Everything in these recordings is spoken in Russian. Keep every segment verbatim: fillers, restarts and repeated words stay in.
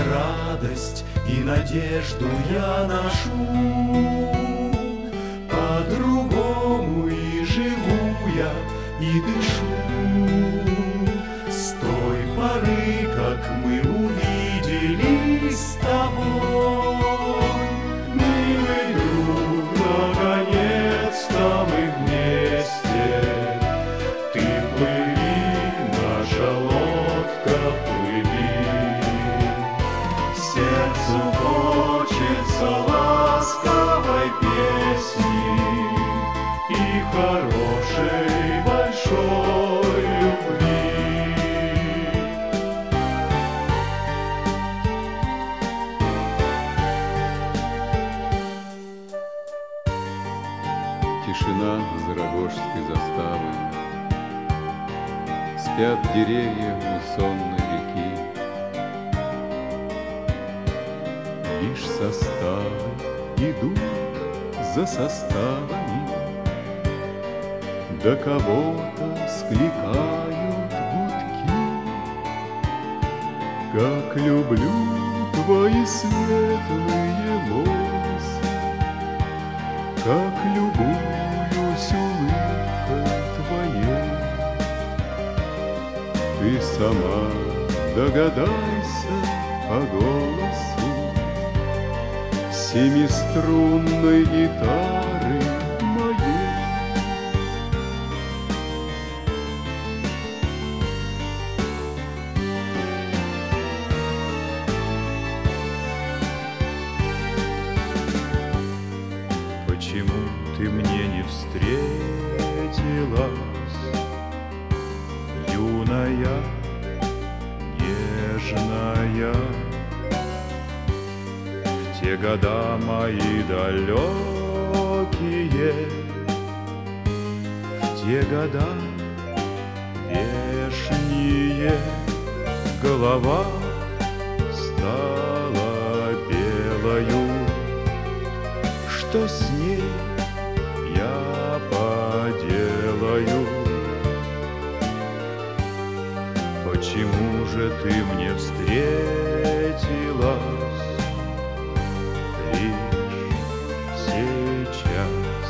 радость и надежду я ношу. По-другому и живу я, и дышу. С той поры, как мы увиделись с тобой, милый друг, наконец-то мы вместе. Ты плыви, наша лодка, плыви. Сердцу хочется ласковой песни и хорошей большой любви. Тишина за Рогожской заставой, спят деревья у сонной реки. Лишь составы идут за составами, до кого-то скликают гудки. Как люблю твои светлые лосы, как любуюсь улыбкой твоей. Ты сама догадайся по голосу семиструнной гитары моей. Почему ты мне не встретилась, юная, нежная? В те года мои далекие, в те года вешние, голова стала белою. Что с ней я поделаю? Почему же ты мне встретилась лишь сейчас?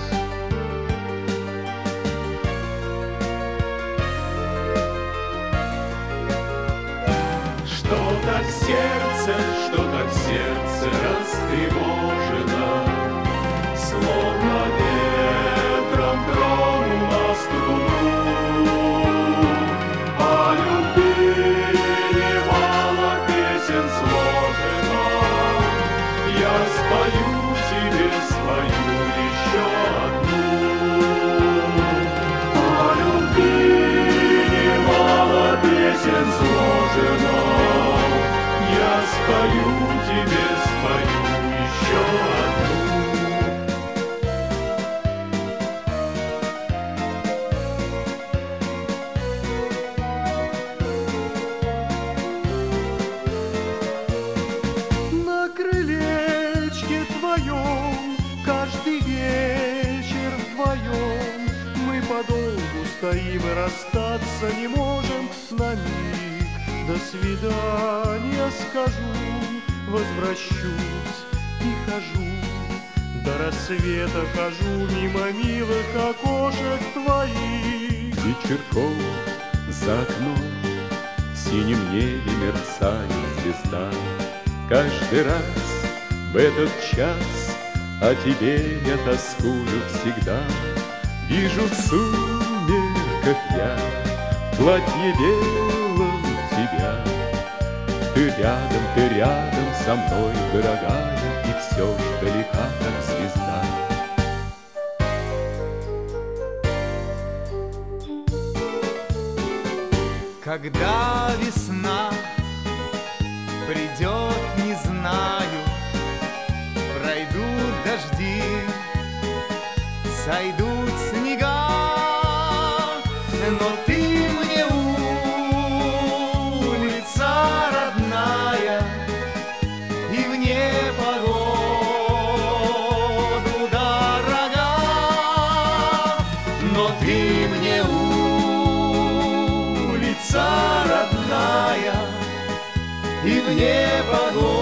Что так сердце, что так сердце растревожено, словно ветром тронула струну. О любви немало песен сложено, я спою тебе свою еще одну. О любви немало песен сложено, я спою тебе свою еще одну. Каждый вечер вдвоем мы подолгу стоим и расстаться не можем. На миг до свидания скажу, возвращусь и хожу. До рассвета хожу мимо милых окошек твоих. Вечерком за окном в синем небе мерцает звезда. Каждый раз в этот час о тебе я тоскую всегда. Вижу в сумерках я в платье белом тебя. Ты рядом, ты рядом со мной, дорогая, и все ж далека, как звезда. Когда весна придет, не знаю, пройдут дожди, сойдут снега, но ты мне улица родная, и в непогоду дорога. Но ты мне улица родная, и в непогоду.